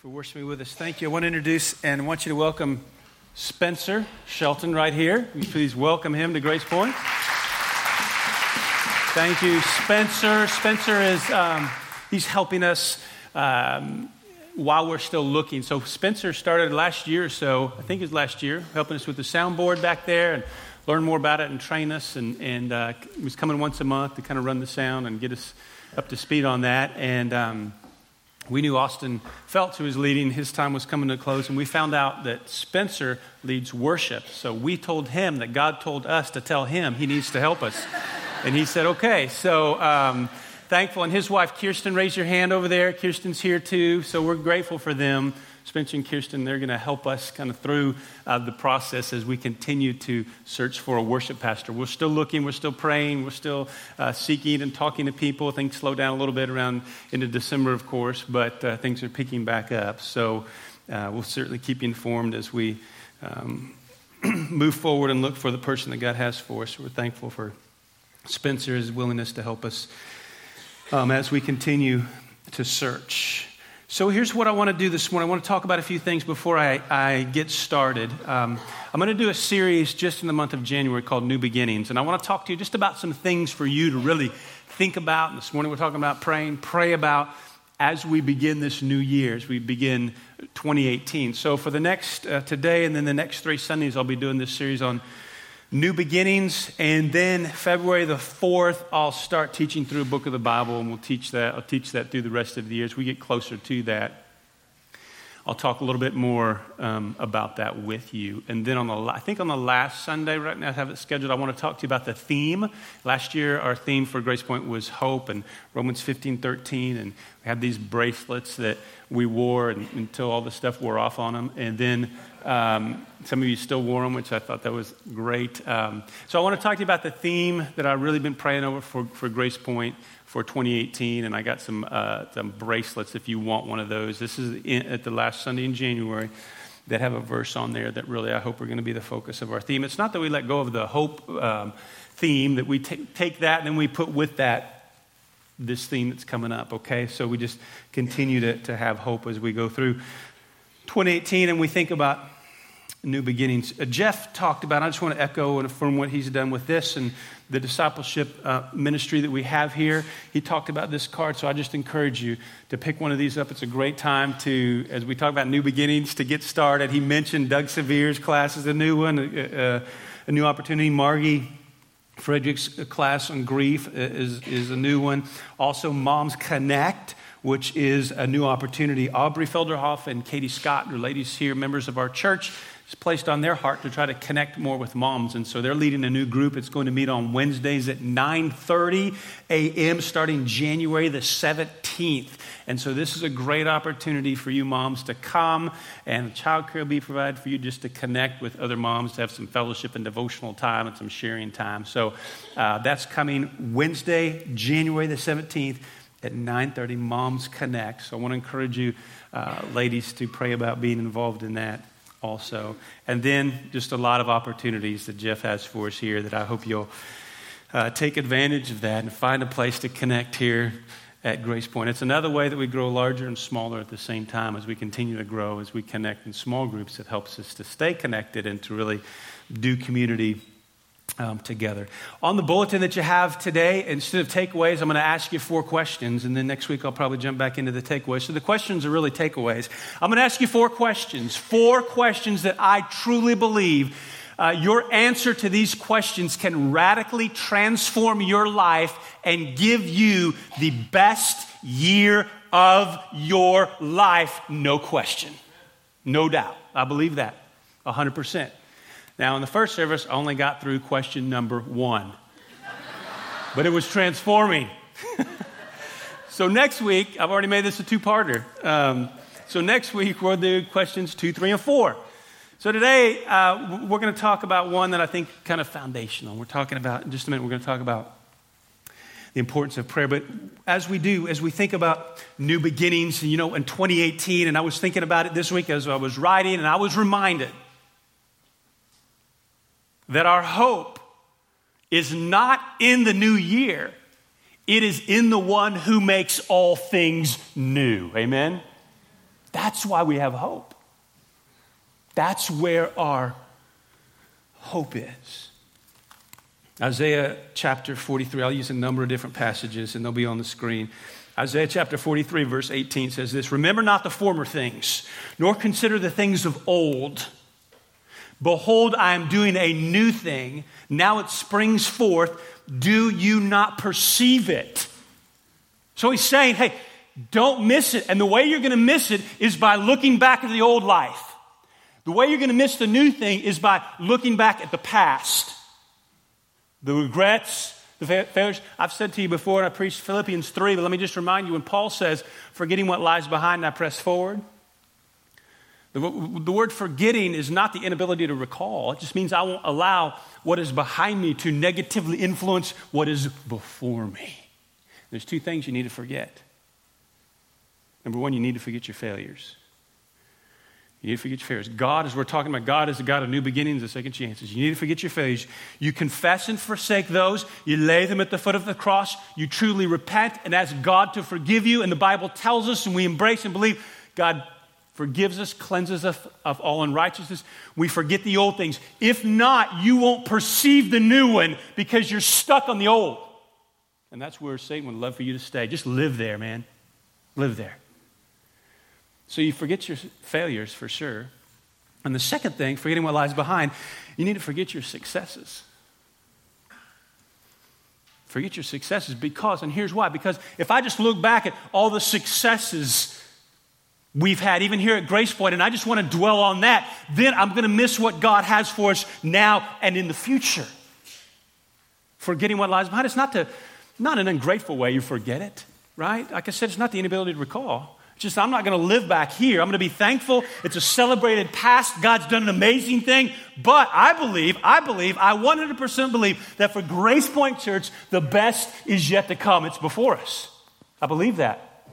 For worshiping with us. Thank you. I want to introduce and want you to welcome Spencer Shelton right here. Please welcome him to Grace Point. Thank you, Spencer. Spencer is he's helping us while we're still looking. So Spencer started last year or so, I think it was last year, helping us with the soundboard back there and learn more about it and train us. And was coming once a month to kind of run the sound and get us up to speed on that. And we knew Austin Feltz, who was leading, his time was coming to a close, and we found out that Spencer leads worship. So we told him that God told us to tell him he needs to help us. And he said, okay. So thankful. And his wife, Kirsten, raise your hand over there. Kirsten's here too. So we're grateful for them. Spencer and Kirsten, they're going to help us kind of through the process as we continue to search for a worship pastor. We're still looking, we're still praying, we're still seeking and talking to people. Things slow down a little bit around into December, of course, but things are picking back up. So we'll certainly keep you informed as we move forward and look for the person that God has for us. We're thankful for Spencer's willingness to help us as we continue to search. So here's what I want to do this morning. I want to talk about a few things before I get started. I'm going to do a series just in the month of January called New Beginnings. And I want to talk to you just about some things for you to really think about. And this morning we're talking about praying. Pray about as we begin this new year, as we begin 2018. So for the next, today and then the next 3 Sundays, I'll be doing this series on New Beginnings, and then February the 4th, I'll start teaching through a book of the Bible, and I'll teach that through the rest of the year. As we get closer to that, I'll talk a little bit more about that with you. And then I think on the last Sunday, right now I have it scheduled, I want to talk to you about the theme. Last year, our theme for Grace Point was hope and Romans 15:13, and we had these bracelets that we wore until all the stuff wore off on them. And then some of you still wore them, which I thought that was great. So I want to talk to you about the theme that I've really been praying over for Grace Point for 2018, and I got some bracelets if you want one of those. This is at the last Sunday in January that have a verse on there that really I hope are going to be the focus of our theme. It's not that we let go of the hope theme, that we take that and then we put with that this theme that's coming up, okay? So we just continue to have hope as we go through 2018 and we think about new beginnings. Jeff talked about, I just want to echo and affirm what he's done with this and the discipleship ministry that we have here. He talked about this card, so I just encourage you to pick one of these up. It's a great time to, as we talk about new beginnings, to get started. He mentioned Doug Severe's class is a new one, a new opportunity. Margie Frederick's class on grief is a new one. Also, Moms Connect, which is a new opportunity. Aubrey Felderhoff and Katie Scott, the ladies here, members of our church, it's placed on their heart to try to connect more with moms. And so they're leading a new group. It's going to meet on Wednesdays at 9:30 a.m. starting January the 17th. And so this is a great opportunity for you moms to come, and child care will be provided for you just to connect with other moms, to have some fellowship and devotional time and some sharing time. So that's coming Wednesday, January the 17th at 9:30, Moms Connect. So I want to encourage you, ladies, to pray about being involved in that also. And then just a lot of opportunities that Jeff has for us here that I hope you'll take advantage of that and find a place to connect here at Grace Point. It's another way that we grow larger and smaller at the same time as we continue to grow, as we connect in small groups. It helps us to stay connected and to really do community together. On the bulletin that you have today, instead of takeaways, I'm going to ask you 4 questions, and then next week I'll probably jump back into the takeaways. So the questions are really takeaways. I'm going to ask you 4 questions that I truly believe your answer to these questions can radically transform your life and give you the best year of your life, no question, no doubt. I believe that 100%. Now, in the first service, I only got through question number 1. But it was transforming. So next week, I've already made this a 2-parter. So next week, we'll do questions 2, 3, and 4. So today, we're going to talk about one that I think kind of foundational. We're talking about, in just a minute, we're going to talk about the importance of prayer. But as we think about new beginnings, in 2018, and I was thinking about it this week as I was writing, and I was reminded that our hope is not in the new year. It is in the one who makes all things new. Amen? That's why we have hope. That's where our hope is. Isaiah chapter 43, I'll use a number of different passages and they'll be on the screen. Isaiah chapter 43, verse 18 says this, "Remember not the former things, nor consider the things of old. Behold, I am doing a new thing. Now it springs forth. Do you not perceive it?" So he's saying, hey, don't miss it. And the way you're going to miss it is by looking back at the old life. The way you're going to miss the new thing is by looking back at the past. The regrets, the failures. I've said to you before, and I preached Philippians 3, but let me just remind you, when Paul says, forgetting what lies behind, I press forward. The word forgetting is not the inability to recall. It just means I won't allow what is behind me to negatively influence what is before me. There's two things you need to forget. Number one, you need to forget your failures. You need to forget your failures. God, as we're talking about, God is a God of new beginnings and second chances. You need to forget your failures. You confess and forsake those. You lay them at the foot of the cross. You truly repent and ask God to forgive you. And the Bible tells us, and we embrace and believe, God forgives us, cleanses us of all unrighteousness. We forget the old things. If not, you won't perceive the new one because you're stuck on the old. And that's where Satan would love for you to stay. Just live there, man. Live there. So you forget your failures for sure. And the second thing, forgetting what lies behind, you need to forget your successes. Forget your successes because, and here's why, because if I just look back at all the successes we've had, even here at Grace Point, and I just want to dwell on that, then I'm going to miss what God has for us now and in the future. Forgetting what lies behind, it's not an ungrateful way you forget it, right? Like I said, it's not the inability to recall. It's just I'm not going to live back here. I'm going to be thankful. It's a celebrated past. God's done an amazing thing. But I 100% believe that for Grace Point Church, the best is yet to come. It's before us. I believe that.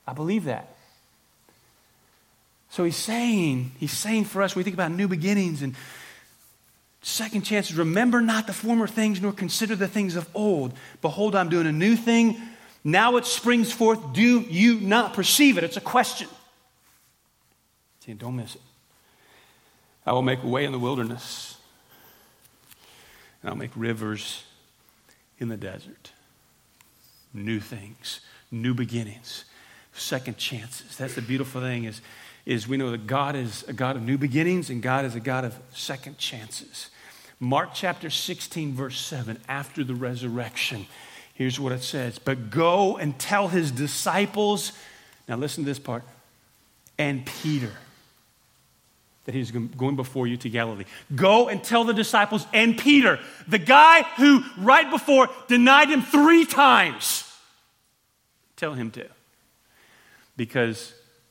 So he's saying for us, when we think about new beginnings and second chances, remember not the former things, nor consider the things of old. Behold, I'm doing a new thing. Now it springs forth. Do you not perceive it? It's a question. See, don't miss it. I will make a way in the wilderness, and I'll make rivers in the desert. New things, new beginnings, second chances. That's the beautiful thing is we know that God is a God of new beginnings and God is a God of second chances. Mark chapter 16, verse 7, after the resurrection, here's what it says. But go and tell his disciples, now listen to this part, and Peter, that he's going before you to Galilee. Go and tell the disciples and Peter, the guy who right before denied him 3 times. Tell him to. Because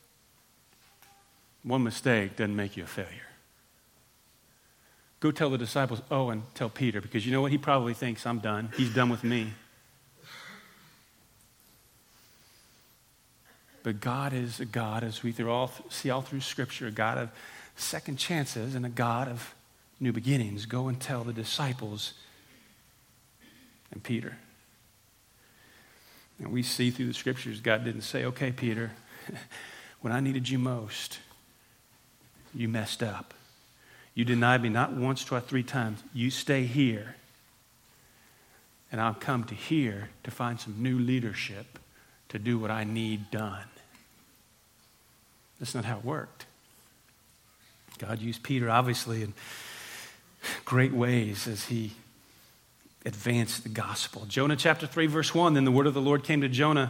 one mistake doesn't make you a failure. Go tell the disciples, and tell Peter, because you know what? He probably thinks I'm done. He's done with me. But God is a God, as we see all through Scripture, a God of second chances and a God of new beginnings. Go and tell the disciples and Peter. And we see through the Scriptures, God didn't say, okay, Peter, when I needed you most, you messed up. You denied me not once, twice, 3 times. You stay here. And I'll come to here to find some new leadership to do what I need done. That's not how it worked. God used Peter, obviously, in great ways as he advanced the gospel. Jonah chapter 3, verse 1, then the word of the Lord came to Jonah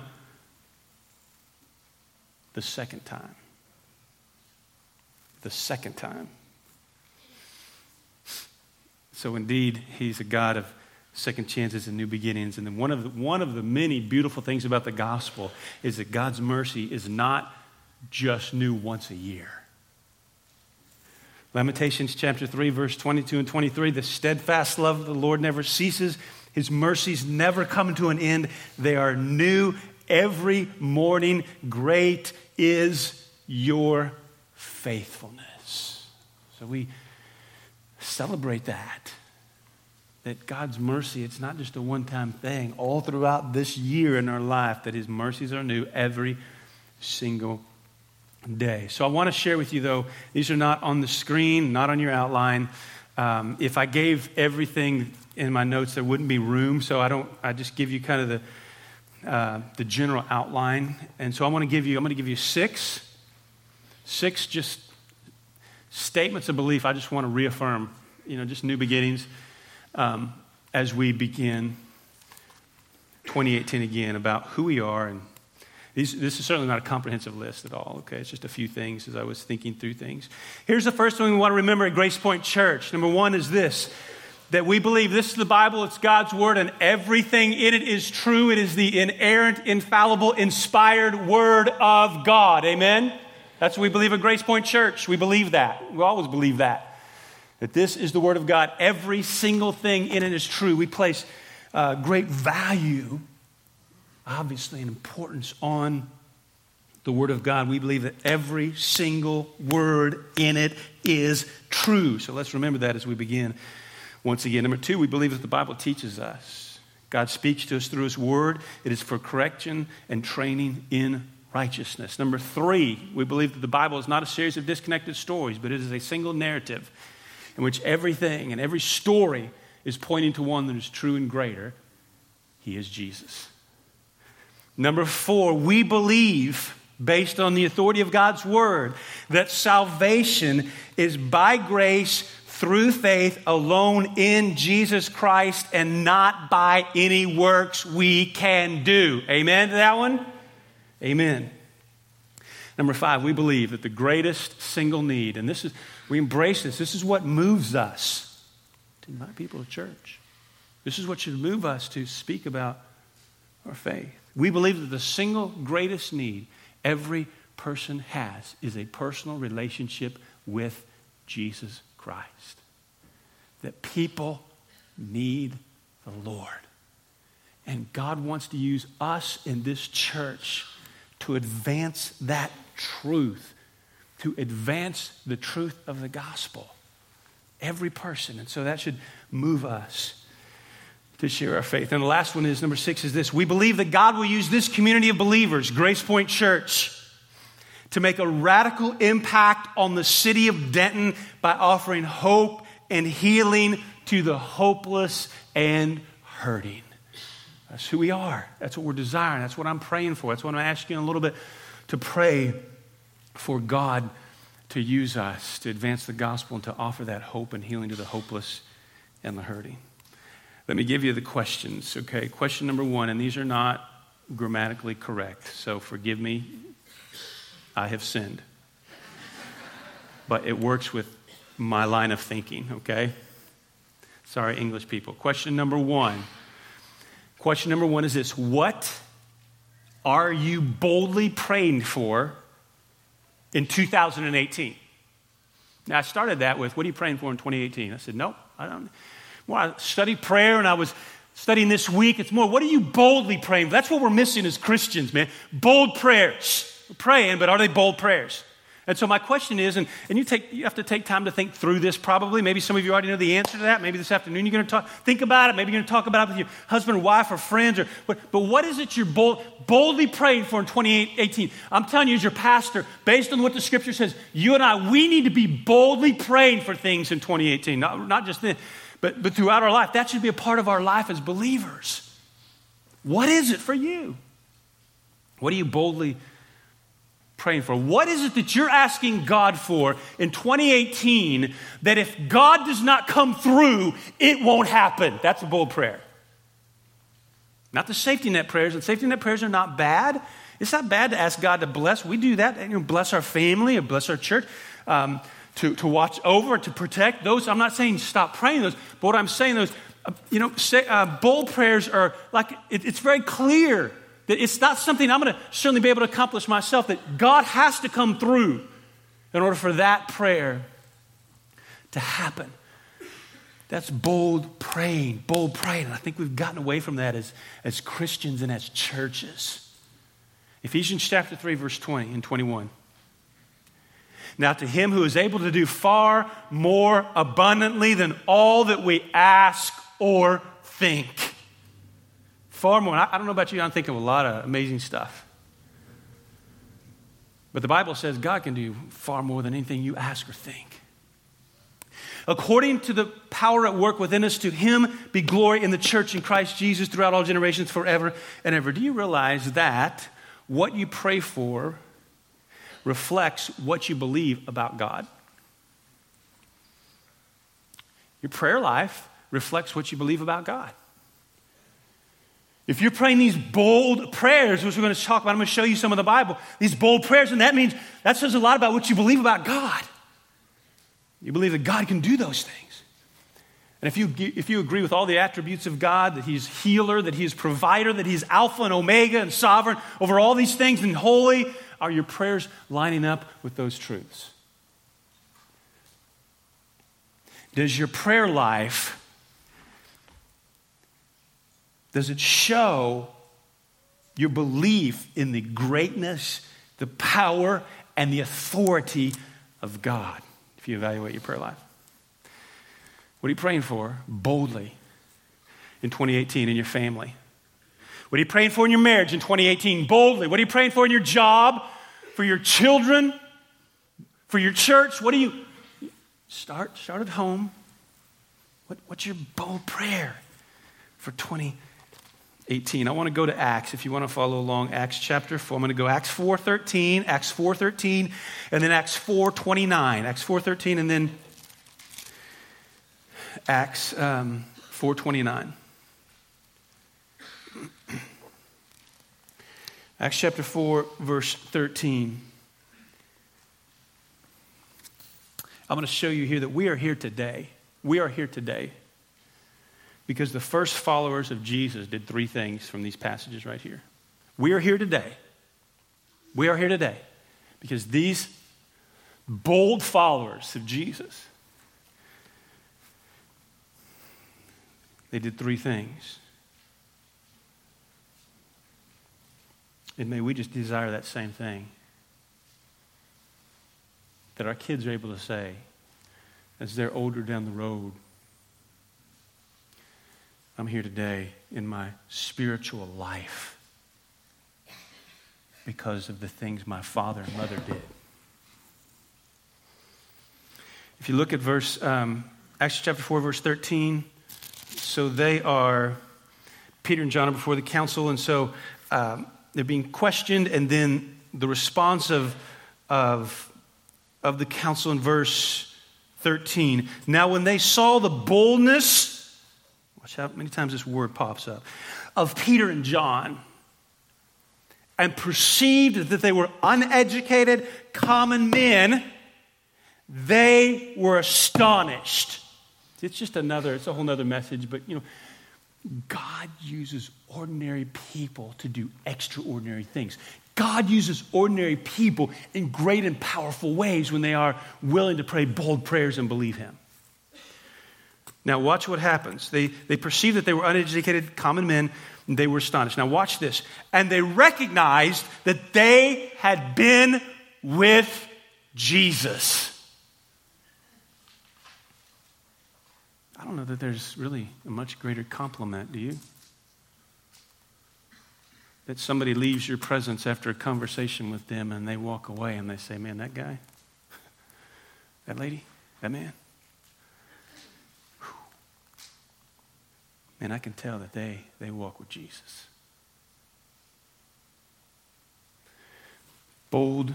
the second time. The second time. So indeed, he's a God of second chances and new beginnings. And then one of the many beautiful things about the gospel is that God's mercy is not just new once a year. Lamentations chapter 3, verse 22 and 23, the steadfast love of the Lord never ceases. His mercies never come to an end. They are new every morning. Great is your faithfulness. So we celebrate that God's mercy, it's not just a one-time thing. All throughout this year in our life, that his mercies are new every single day. So I want to share with you, though, these are not on the screen, not on your outline. If I gave everything in my notes, there wouldn't be room, so I just give you kind of the general outline. And so I'm going to give you six just statements of belief I just want to reaffirm, just new beginnings as we begin 2018 again, about who we are. And this is certainly not a comprehensive list at all, okay? It's just a few things as I was thinking through things. Here's the first thing we want to remember at Grace Point Church. Number one is this, that we believe this is the Bible, it's God's Word, and everything in it is true. It is the inerrant, infallible, inspired Word of God. Amen? That's what we believe at Grace Point Church. We believe that. We always believe that this is the Word of God. Every single thing in it is true. We place great value, obviously, and importance on the Word of God. We believe that every single word in it is true. So let's remember that as we begin once again. Number two, we believe that the Bible teaches us. God speaks to us through His Word. It is for correction and training in righteousness. Number three, we believe that the Bible is not a series of disconnected stories, but it is a single narrative in which everything and every story is pointing to one that is true and greater. He is Jesus. Number four, we believe, based on the authority of God's Word, that salvation is by grace through faith alone in Jesus Christ and not by any works we can do. Amen to that one? Amen. Number five, we believe that the greatest single need, and we embrace this is what moves us to invite people to church. This is what should move us to speak about our faith. We believe that the single greatest need every person has is a personal relationship with Jesus Christ. That people need the Lord. And God wants to use us in this church to advance that truth, to advance the truth of the gospel. Every person. And so that should move us to share our faith. And the last one is, number six, is this. We believe that God will use this community of believers, Grace Point Church, to make a radical impact on the city of Denton by offering hope and healing to the hopeless and hurting. That's who we are. That's what we're desiring. That's what I'm praying for. That's what I'm asking a little bit to pray for God to use us to advance the gospel and to offer that hope and healing to the hopeless and the hurting. Let me give you the questions, okay? Question number one, and these are not grammatically correct, so forgive me. I have sinned. But it works with my line of thinking, okay? Sorry, English people. Question number one. Question number one is this. What are you boldly praying for in 2018? Now, I started that with, what are you praying for in 2018? I said, nope, I don't. Well, I studied prayer and I was studying this week. It's more, what are you boldly praying for? That's what we're missing as Christians, man. Bold prayers. We're praying, but are they bold prayers? And so my question is, and you have to take time to think through this probably. Maybe some of you already know the answer to that. Maybe this afternoon you're going to think about it. Maybe you're going to talk about it with your husband or wife or friends. But what is it you're boldly praying for in 2018? I'm telling you as your pastor, based on what the Scripture says, you and I, we need to be boldly praying for things in 2018. Not just then, but throughout our life. That should be a part of our life as believers. What is it for you? What are you boldly praying for? What is it that you're asking God for in 2018 that if God does not come through, it won't happen? That's a bold prayer. Not the safety net prayers. And safety net prayers are not bad. It's not bad to ask God to bless. We do that. Bless our family or bless our church, to watch over, to protect those. I'm not saying stop praying those, but what I'm saying those, bold prayers are like, it's very clear that it's not something I'm going to certainly be able to accomplish myself, that God has to come through in order for that prayer to happen. That's bold praying, bold praying. And I think we've gotten away from that as Christians and as churches. Ephesians chapter 3, verse 20 and 21. Now to him who is able to do far more abundantly than all that we ask or think. Far more. I don't know about you, I'm thinking of a lot of amazing stuff. But the Bible says God can do far more than anything you ask or think. According to the power at work within us, to him be glory in the church in Christ Jesus throughout all generations, forever and ever. Do you realize that what you pray for reflects what you believe about God? Your prayer life reflects what you believe about God. If you're praying these bold prayers, which we're going to talk about, I'm going to show you some of the Bible, these bold prayers, and that says a lot about what you believe about God. You believe that God can do those things. And if you agree with all the attributes of God, that he's healer, that he's provider, that he's Alpha and Omega and sovereign over all these things and holy, are your prayers lining up with those truths? Does your prayer life, does it show your belief in the greatness, the power, and the authority of God? If you evaluate your prayer life. What are you praying for boldly in 2018 in your family? What are you praying for in your marriage in 2018 boldly? What are you praying for in your job, for your children, for your church? What do you start at home? What's your bold prayer for 2018? I want to go to Acts, if you want to follow along. Acts chapter 4. I'm going to go Acts 4:13, and then Acts 4:29. Acts 4:13, and then Acts 4:29. Acts chapter 4, verse 13. I'm going to show you here that we are here today. We are here today because the first followers of Jesus did three things from these passages right here. We are here today. We are here today because these bold followers of Jesus, they did three things. And may we just desire that same thing. That our kids are able to say, as they're older down the road, I'm here today in my spiritual life because of the things my father and mother did. If you look at Acts chapter 4, verse 13, so they are, Peter and John are before the council, and so they're being questioned, and then the response of the council in verse 13. Now when they saw the boldness, watch how many times this word pops up, of Peter and John, and perceived that they were uneducated, common men, they were astonished. It's a whole nother message, but God uses ordinary people to do extraordinary things. God uses ordinary people in great and powerful ways when they are willing to pray bold prayers and believe him. Now watch what happens. They perceived that they were uneducated, common men, and they were astonished. Now watch this. And they recognized that they had been with Jesus. I don't know that there's really a much greater compliment, do you? That somebody leaves your presence after a conversation with them and they walk away and they say, man, that guy, that lady, that man, man, I can tell that they walk with Jesus. Bold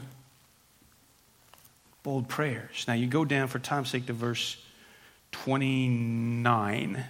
prayers. Now you go down for time's sake to verse 29.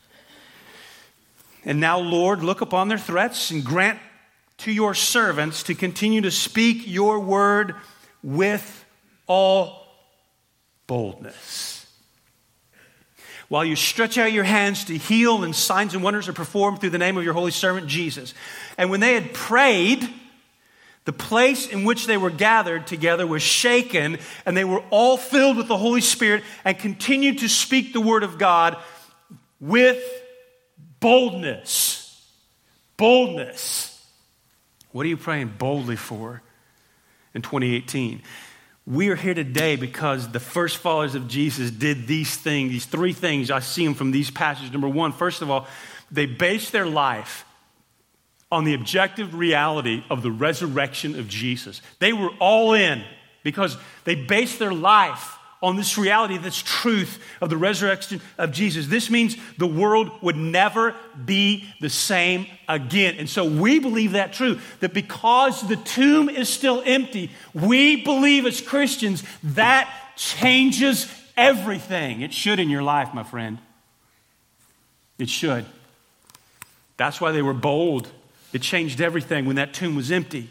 And now, Lord, look upon their threats and grant to your servants to continue to speak your word with all boldness. While you stretch out your hands to heal and signs and wonders are performed through the name of your holy servant Jesus. And when they had prayed, the place in which they were gathered together was shaken, and they were all filled with the Holy Spirit and continued to speak the word of God with boldness. Boldness. What are you praying boldly for in 2018? We are here today because the first followers of Jesus did these things, these three things. I see them from these passages. Number one, first of all, they based their life on the objective reality of the resurrection of Jesus. They were all in because they based their life on this reality, this truth of the resurrection of Jesus. This means the world would never be the same again. And so we believe that true, that because the tomb is still empty, we believe as Christians that changes everything. It should in your life, my friend. It should. That's why they were bold. It changed everything when that tomb was empty.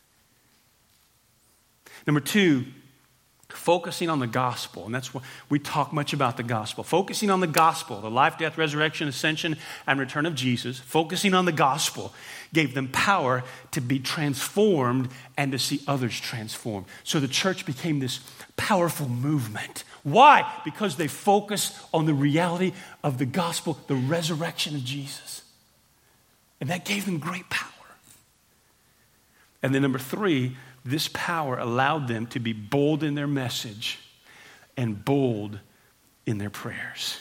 Number two, focusing on the gospel. And that's why we talk much about the gospel. Focusing on the gospel, the life, death, resurrection, ascension, and return of Jesus. Focusing on the gospel gave them power to be transformed and to see others transformed. So the church became this powerful movement. Why? Because they focused on the reality of the gospel, the resurrection of Jesus. And that gave them great power. And then number three, this power allowed them to be bold in their message and bold in their prayers.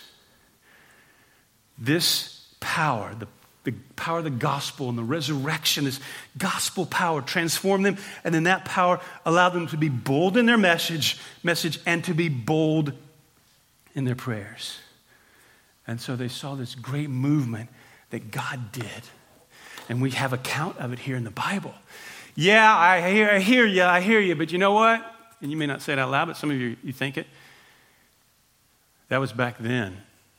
This power, the power of the gospel and the resurrection, this gospel power transformed them, and then that power allowed them to be bold in their message and to be bold in their prayers. And so they saw this great movement that God did. And we have account of it here in the Bible. Yeah, I hear you, but you know what? And you may not say it out loud, but some of you think it. That was back then.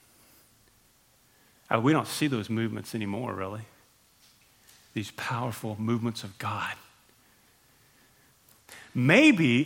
We don't see those movements anymore, really. These powerful movements of God. Maybe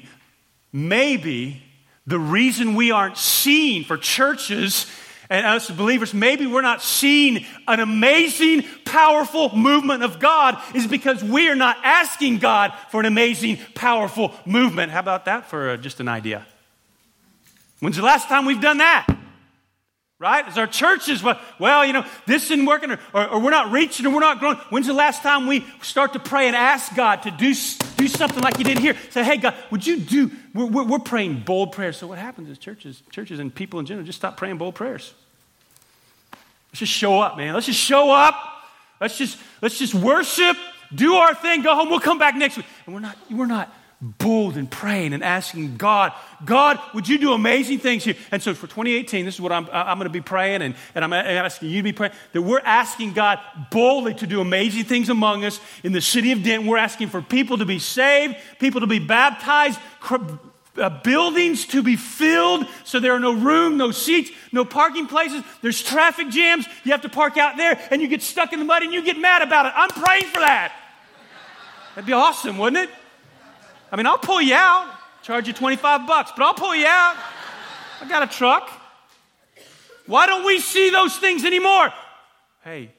the reason we aren't seeing for churches and us believers, maybe we're not seeing an amazing, powerful movement of God is because we are not asking God for an amazing, powerful movement. How about that for just an idea? When's the last time we've done that? Right? As our churches, this isn't working or we're not reaching or we're not growing. When's the last time we start to pray and ask God to do something like you did here? Say, hey, God, would you do, we're praying bold prayers. So what happens is churches and people in general just stop praying bold prayers. Let's just show up, man. Let's just show up. Let's just worship, do our thing, go home. We'll come back next week. And we're not bold and praying and asking God, would you do amazing things here? And so for 2018, this is what I'm going to be praying, and I'm asking you to be praying, that we're asking God boldly to do amazing things among us in the city of Denton. We're asking for people to be saved, people to be baptized, buildings to be filled so there are no room, no seats, no parking places. There's traffic jams. You have to park out there, and you get stuck in the mud, and you get mad about it. I'm praying for that. That'd be awesome, wouldn't it? I mean, I'll pull you out, charge you $25, but I'll pull you out. I got a truck. Why don't we see those things anymore? Hey,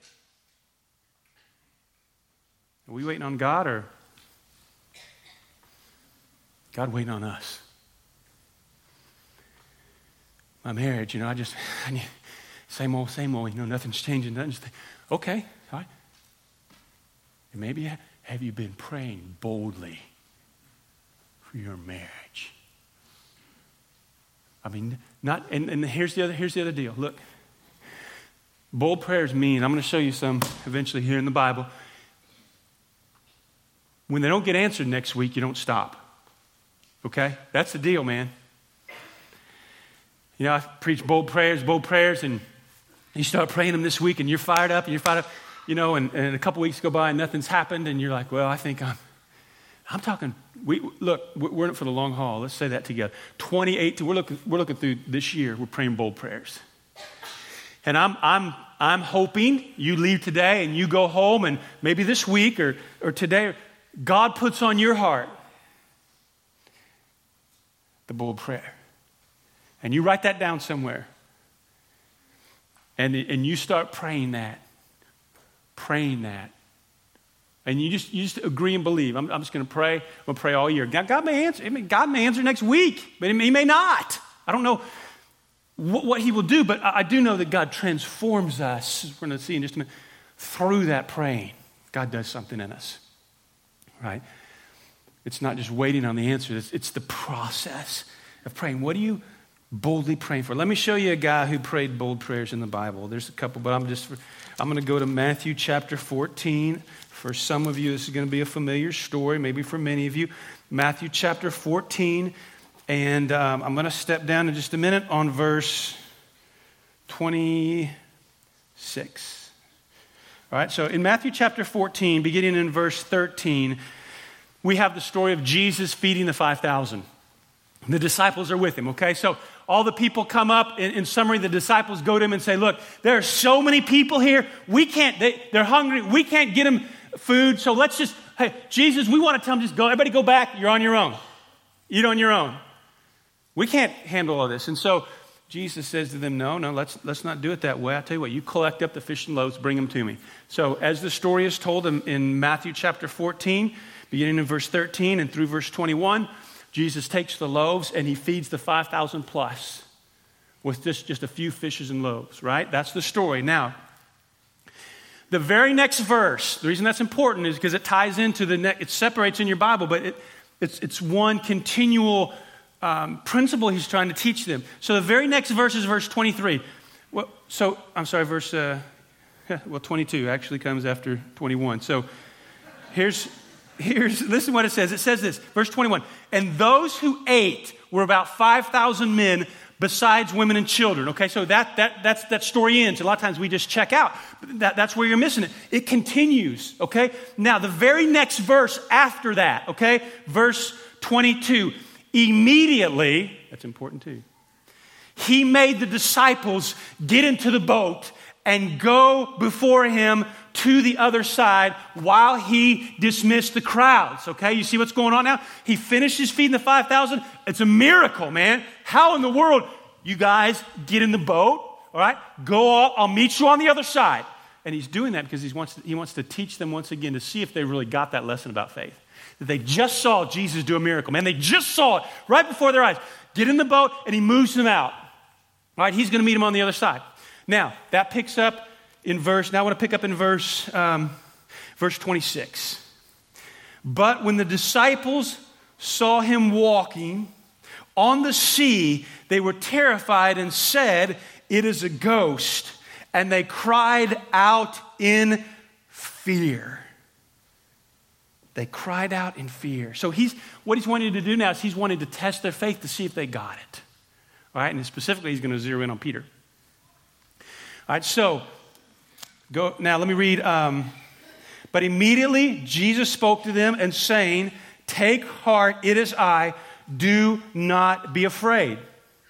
are we waiting on God or God waiting on us? My marriage, I need same old, nothing's changing. Okay, all right. And maybe have you been praying boldly for your marriage? I mean, and here's the other deal. Look, bold prayers mean, I'm going to show you some eventually here in the Bible. When they don't get answered next week, you don't stop. Okay? That's the deal, man. I preach bold prayers, and you start praying them this week, and you're fired up, and and a couple weeks go by and nothing's happened, and you're like, well, I think I'm talking, we're in it for the long haul. Let's say that together. 2018, we're looking through this year. We're praying bold prayers. And I'm hoping you leave today and you go home and maybe this week or today, God puts on your heart the bold prayer. And you write that down somewhere. And you start praying that. And you just agree and believe. I'm just going to pray. I'm going to pray all year. God may answer. God may answer next week, but He may not. I don't know what He will do, but I do know that God transforms us. We're going to see in just a minute. Through that praying, God does something in us. Right? It's not just waiting on the answer. It's the process of praying. What do Boldly praying for. Let me show you a guy who prayed bold prayers in the Bible. There's a couple, but I'm going to go to Matthew chapter 14. For some of you, this is going to be a familiar story, maybe for many of you. Matthew chapter 14, and I'm going to step down in just a minute on verse 26. All right, so in Matthew chapter 14, beginning in verse 13, we have the story of Jesus feeding the 5,000. The disciples are with him, okay? So all the people come up. In summary, the disciples go to him and say, look, there are so many people here. They're hungry. We can't get them food. So let's just, hey, Jesus, we want to tell them, just go. Everybody go back. You're on your own. Eat on your own. We can't handle all this. And so Jesus says to them, no, let's not do it that way. I'll tell you what, you collect up the fish and loaves, bring them to me. So as the story is told in Matthew chapter 14, beginning in verse 13 and through verse 21, Jesus takes the loaves and he feeds the 5,000 plus with just a few fishes and loaves, right? That's the story. Now, the very next verse, the reason that's important is because it ties into it separates in your Bible, but it's one continual principle he's trying to teach them. So the very next verse is verse 23. Verse 22 actually comes after 21. So here's listen what it says. It says this, verse 21. And those who ate were about 5,000 men besides women and children. Okay, so that story ends. A lot of times we just check out. That's where you're missing it. It continues, okay? Now, the very next verse after that, okay? Verse 22. Immediately, that's important too, he made the disciples get into the boat and go before him to the other side while he dismissed the crowds. Okay, you see what's going on now? He finishes feeding the 5,000. It's a miracle, man. How in the world? You guys get in the boat, all right? Go off. I'll meet you on the other side. And he's doing that because he wants to teach them once again to see if they really got that lesson about faith. That they just saw Jesus do a miracle, man. They just saw it right before their eyes. Get in the boat, and he moves them out. All right, he's going to meet them on the other side. Now, that picks up in now I want to pick up in verse 26. But when the disciples saw him walking on the sea, they were terrified and said, "It is a ghost." And they cried out in fear. They cried out in fear. So what he's wanting to do now is he's wanting to test their faith to see if they got it. All right, and specifically he's going to zero in on Peter. All right, so go now. Let me read. But immediately Jesus spoke to them and saying, "Take heart, it is I. Do not be afraid."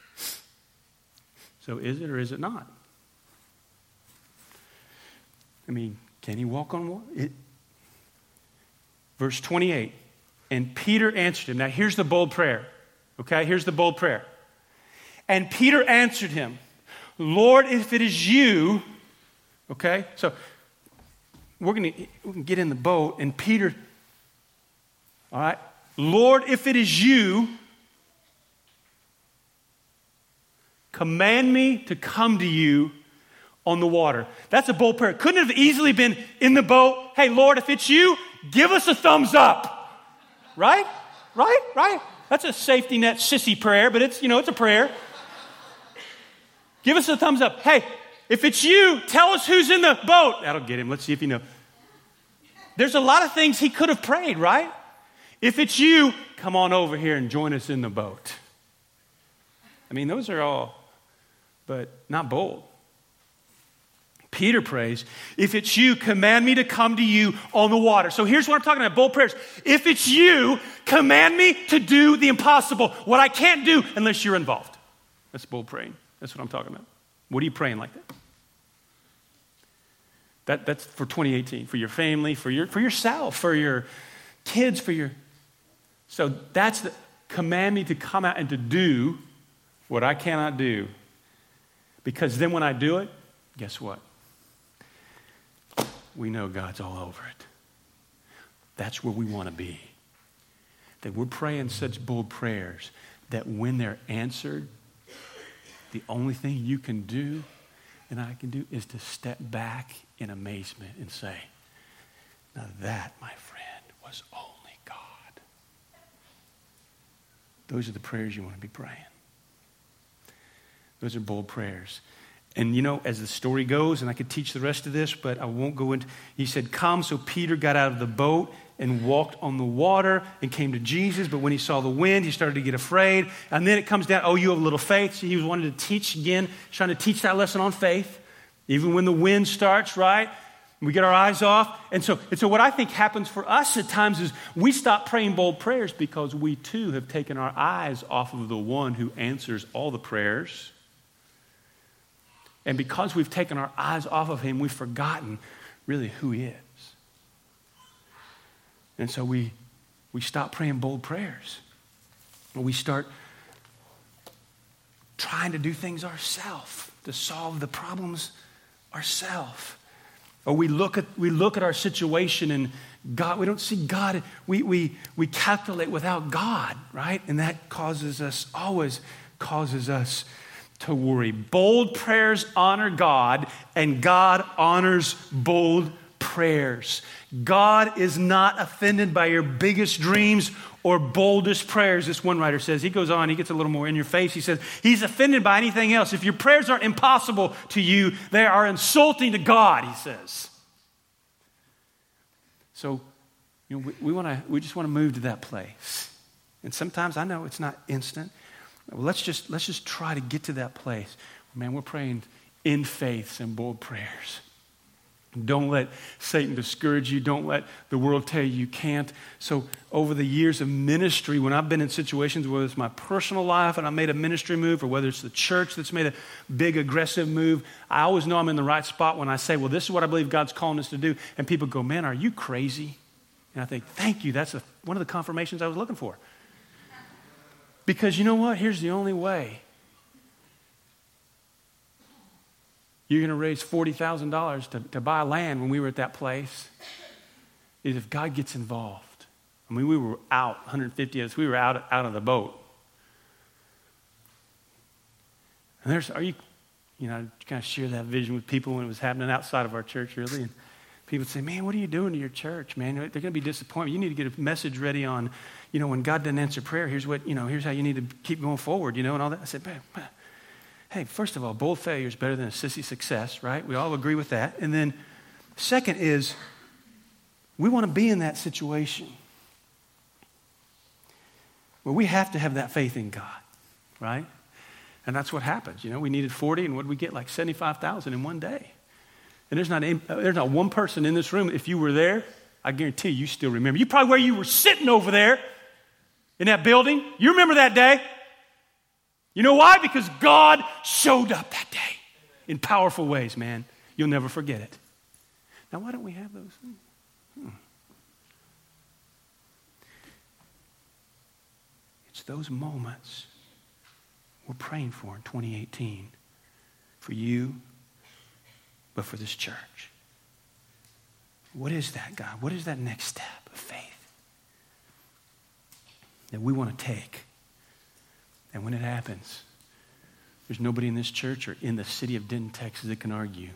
So is it or is it not? I mean, can he walk on water? Verse 28. And Peter answered him. Now here's the bold prayer. Okay, here's the bold prayer. And Peter answered him, "Lord, if it is you," okay, so we can get in the boat, and Peter, all right, "Lord, if it is you, command me to come to you on the water." That's a bold prayer. Couldn't it have easily been in the boat, "Hey, Lord, if it's you, give us a thumbs up." Right? Right? That's a safety net sissy prayer, but it's a prayer. Give us a thumbs up. Hey, if it's you, tell us who's in the boat. That'll get him. Let's see if you know. There's a lot of things he could have prayed, right? If it's you, come on over here and join us in the boat. I mean, those are all, but not bold. Peter prays, "If it's you, command me to come to you on the water." So here's what I'm talking about, bold prayers. If it's you, command me to do the impossible, what I can't do unless you're involved. That's bold praying. That's what I'm talking about. What are you praying like that? That's for 2018, for your family, for yourself, for your kids, So that's the command me to come out and to do what I cannot do. Because then when I do it, guess what? We know God's all over it. That's where we want to be. That we're praying such bold prayers that when they're answered, the only thing you can do and I can do is to step back in amazement and say, "Now that, my friend, was only God." Those are the prayers you want to be praying. Those are bold prayers. And as the story goes, and I could teach the rest of this, but I won't go into, he said, come. So Peter got out of the boat and walked on the water and came to Jesus. But when he saw the wind, he started to get afraid. And then it comes down, oh, you have little faith. So he was wanting to teach again, trying to teach that lesson on faith. Even when the wind starts, right? We get our eyes off. And so what I think happens for us at times is we stop praying bold prayers because we too have taken our eyes off of the one who answers all the prayers. And because we've taken our eyes off of him, we've forgotten really who he is. And so we stop praying bold prayers. We start trying to do things ourselves, to solve the problems ourselves. Or we look at our situation and God, we don't see God. We calculate without God, right? And that always causes us to worry. Bold prayers honor God, and God honors bold prayers. God is not offended by your biggest dreams or boldest prayers. This one writer says, he goes on, he gets a little more in your face. He says, he's offended by anything else. If your prayers aren't impossible to you, they are insulting to God, he says. So, we just want to move to that place. And sometimes I know it's not instant. Well, let's just try to get to that place. Man, we're praying in faith and bold prayers. Don't let Satan discourage you. Don't let the world tell you can't. So over the years of ministry, when I've been in situations, whether it's my personal life and I made a ministry move, or whether it's the church that's made a big aggressive move, I always know I'm in the right spot when I say, well, this is what I believe God's calling us to do. And people go, man, are you crazy? And I think, thank you. That's one of the confirmations I was looking for. Because you know what? Here's the only way you're going to raise $40,000 to buy land when we were at that place is if God gets involved. I mean, we were out, 150 of us, we were out of the boat. And I kind of share that vision with people when it was happening outside of our church, really. And people would say, man, what are you doing to your church, man? They're going to be disappointed. You need to get a message ready on, when God doesn't answer prayer, here's how you need to keep going forward, and all that. I said, man, hey, first of all, bold failure is better than a sissy success, right? We all agree with that. And then second is, we want to be in that situation where we have to have that faith in God, right? And that's what happens. We needed 40, and what did we get? Like 75,000 in one day. And there's not one person in this room, if you were there, I guarantee you still remember. You probably where you were sitting over there in that building. You remember that day. You know why? Because God showed up that day in powerful ways, man. You'll never forget it. Now, why don't we have those things? It's those moments we're praying for in 2018 for you, but for this church. What is that, God? What is that next step of faith that we want to take? And when it happens, there's nobody in this church or in the city of Denton, Texas that can argue.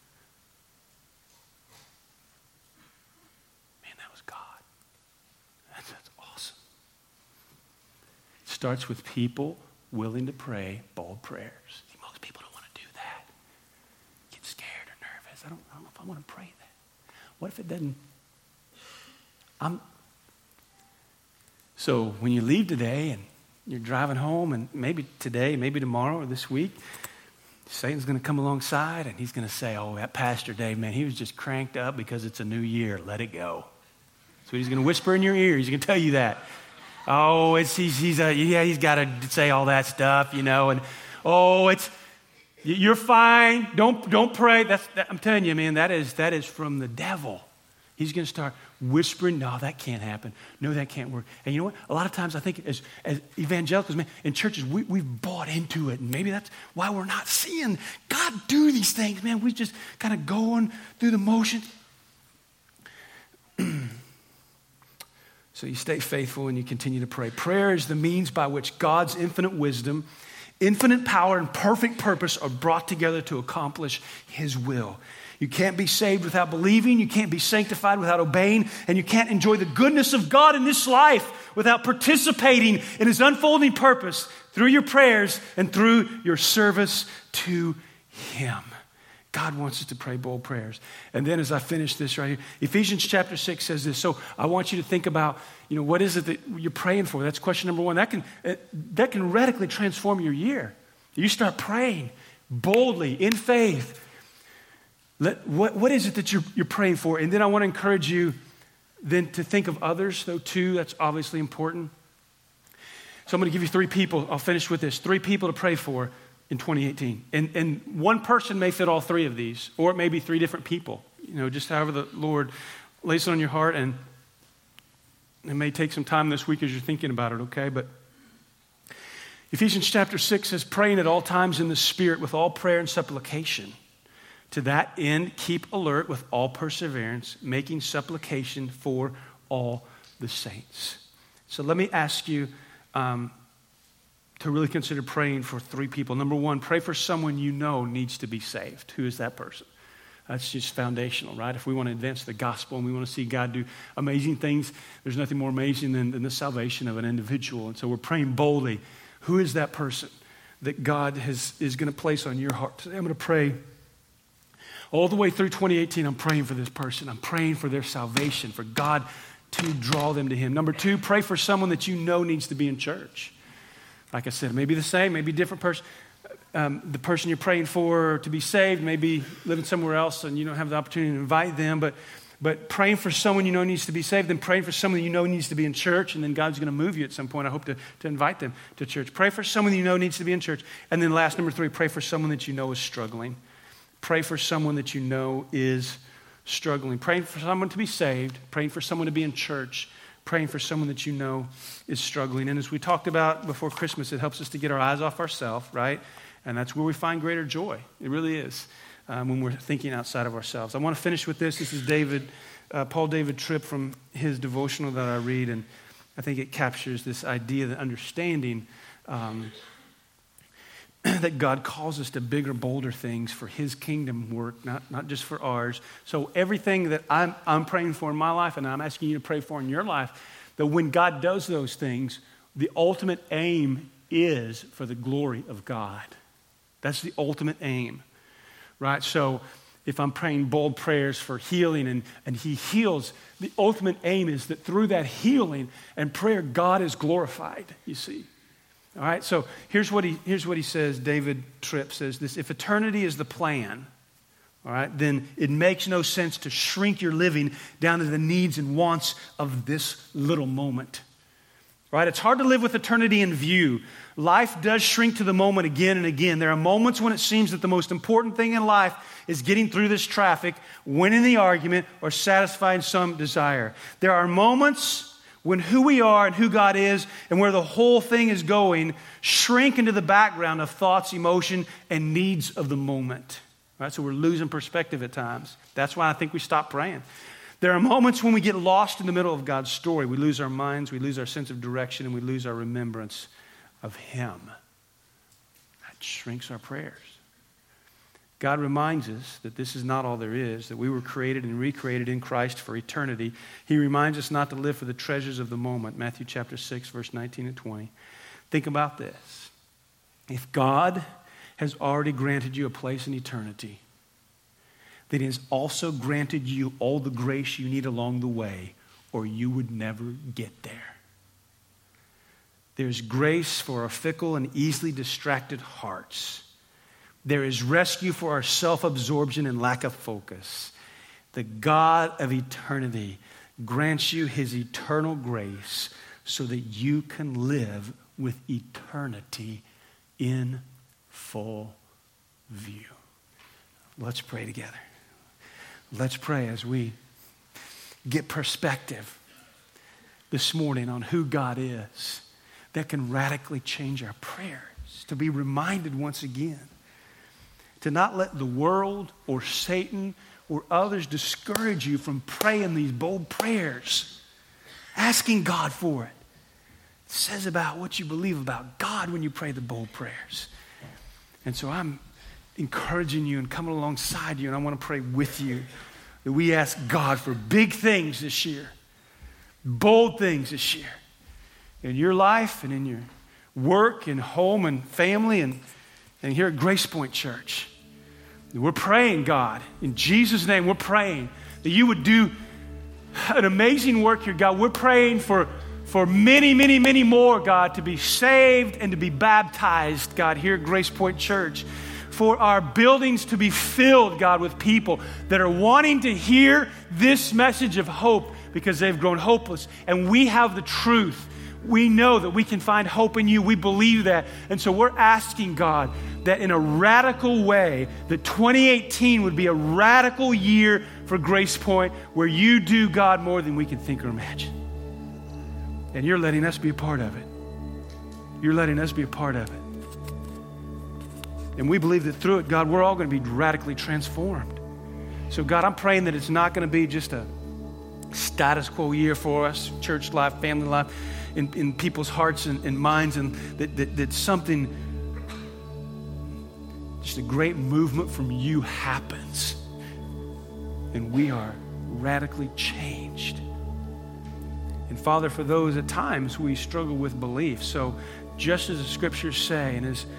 Man, that was God. That's awesome. It starts with people willing to pray bold prayers. See, most people don't want to do that. Get scared or nervous. I don't know if I want to pray that. What if it doesn't? So when you leave today and you're driving home, and maybe today, maybe tomorrow or this week, Satan's going to come alongside and he's going to say, oh, that Pastor Dave, man, he was just cranked up because it's a new year. Let it go. So he's going to whisper in your ear. He's going to tell you that. Oh, he's got to say all that stuff, and you're fine. Don't pray. I'm telling you, man, that is from the devil. He's going to start whispering, no, that can't happen. No, that can't work. And you know what? A lot of times I think as evangelicals, man, in churches, we've bought into it. And maybe that's why we're not seeing God do these things, man. We just kind of going through the motions. So you stay faithful and you continue to pray. Prayer is the means by which God's infinite wisdom Infinite power and perfect purpose are brought together to accomplish his will. You can't be saved without believing. You can't be sanctified without obeying. And you can't enjoy the goodness of God in this life without participating in his unfolding purpose through your prayers and through your service to him. God wants us to pray bold prayers. And then as I finish this right here, Ephesians chapter 6 says this. So I want you to think about, what is it that you're praying for? That's question number one. That can radically transform your year. You start praying boldly in faith. What is it that you're praying for? And then I want to encourage you then to think of others, though, too. That's obviously important. So I'm going to give you 3 people. I'll finish with this. 3 people to pray for in 2018. And one person may fit all 3 of these, or it may be 3 different people. Just however the Lord lays it on your heart. And it may take some time this week as you're thinking about it, okay? But Ephesians chapter 6 says, praying at all times in the Spirit with all prayer and supplication. To that end, keep alert with all perseverance, making supplication for all the saints. So let me ask you to really consider praying for 3 people. Number 1, pray for someone you know needs to be saved. Who is that person? That's just foundational, right? If we want to advance the gospel and we want to see God do amazing things, there's nothing more amazing than the salvation of an individual. And so we're praying boldly. Who is that person that God is going to place on your heart? Today I'm going to pray all the way through 2018. I'm praying for this person. I'm praying for their salvation, for God to draw them to him. Number 2, pray for someone that you know needs to be in church. Like I said, maybe the same, maybe a different person. The person you're praying for to be saved may be living somewhere else and you don't have the opportunity to invite them. But praying for someone you know needs to be saved, then praying for someone you know needs to be in church, and then God's going to move you at some point, I hope, to invite them to church. Pray for someone you know needs to be in church. And then last, number 3, pray for someone that you know is struggling. Pray for someone that you know is struggling. Praying for someone to be saved, praying for someone to be in church, praying for someone that you know is struggling. And as we talked about before Christmas, it helps us to get our eyes off ourselves, right? And that's where we find greater joy. It really is, when we're thinking outside of ourselves. I want to finish with this. This is Paul David Tripp from his devotional that I read, and I think it captures this idea, the understanding that God calls us to bigger, bolder things for his kingdom work, not just for ours. So everything that I'm praying for in my life and I'm asking you to pray for in your life, that when God does those things, the ultimate aim is for the glory of God. That's the ultimate aim, right? So if I'm praying bold prayers for healing and he heals, the ultimate aim is that through that healing and prayer, God is glorified, you see. All right, so here's what he says. David Tripp says this: if eternity is the plan, all right, then it makes no sense to shrink your living down to the needs and wants of this little moment. Right? It's hard to live with eternity in view. Life does shrink to the moment again and again. There are moments when it seems that the most important thing in life is getting through this traffic, winning the argument, or satisfying some desire. There are moments when who we are and who God is and where the whole thing is going shrink into the background of thoughts, emotion, and needs of the moment. Right? So we're losing perspective at times. That's why I think we stop praying. There are moments when we get lost in the middle of God's story. We lose our minds, we lose our sense of direction, and we lose our remembrance of him. That shrinks our prayers. God reminds us that this is not all there is, that we were created and recreated in Christ for eternity. He reminds us not to live for the treasures of the moment. Matthew chapter 6, verse 19 and 20. Think about this. If God has already granted you a place in eternity, then he has also granted you all the grace you need along the way, or you would never get there. There's grace for our fickle and easily distracted hearts. There is rescue for our self-absorption and lack of focus. The God of eternity grants you his eternal grace so that you can live with eternity in full view. Let's pray together. Let's pray as we get perspective this morning on who God is that can radically change our prayers, to be reminded once again, to not let the world or Satan or others discourage you from praying these bold prayers, asking God for it. says about what you believe about God when you pray the bold prayers. And so I'm encouraging you and coming alongside you, and I want to pray with you that we ask God for big things this year, bold things this year, in your life and in your work and home and family and here at Grace Point Church. We're praying, God, in Jesus' name, we're praying that you would do an amazing work here, God. We're praying for many, many, many more, God, to be saved and to be baptized, God, here at Grace Point Church. For our buildings to be filled, God, with people that are wanting to hear this message of hope because they've grown hopeless. And we have the truth. We know that we can find hope in you. We believe that. And so we're asking, God, that in a radical way, that 2018 would be a radical year for Grace Point where you do, God, more than we can think or imagine. And you're letting us be a part of it. You're letting us be a part of it. And we believe that through it, God, we're all going to be radically transformed. So, God, I'm praying that it's not going to be just a status quo year for us, church life, family life, in people's hearts and minds, and that something, just a great movement from you happens. And we are radically changed. And Father, for those at times we struggle with belief. So just as the scriptures say, and as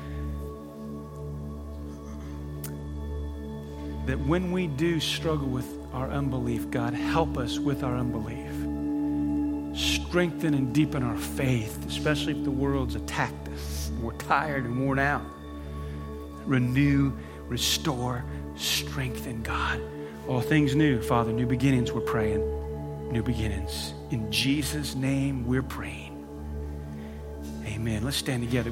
that when we do struggle with our unbelief, God, help us with our unbelief. Strengthen and deepen our faith, especially if the world's attacked us and we're tired and worn out. Renew, restore, strengthen, God. All things new, Father, new beginnings we're praying. New beginnings. In Jesus' name we're praying. Amen. Let's stand together.